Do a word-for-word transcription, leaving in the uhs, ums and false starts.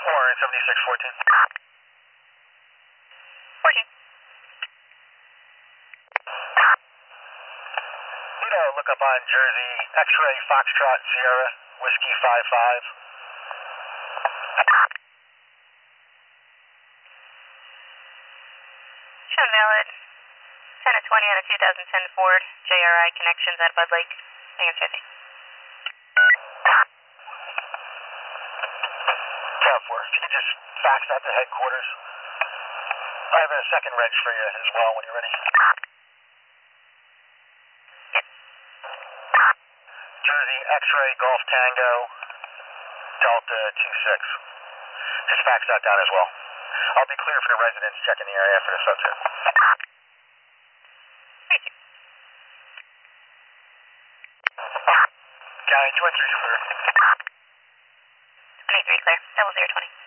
Warren seventy-six fourteen. fourteen. Need a look up on Jersey, X-ray Foxtrot Sierra, Whiskey five five. Show valid. ten of twenty on a two thousand ten Ford, J R I connections at Bud Lake. Negative fifty. ten four, if you could just fax that to headquarters. I have a second reg for you as well when you're ready. Jersey, X-ray, Golf Tango, Delta two six. Just fax that down as well. I'll be clear for the residents checking the area for the sub two. County two one three clear. twenty-three clear. Double zero twenty.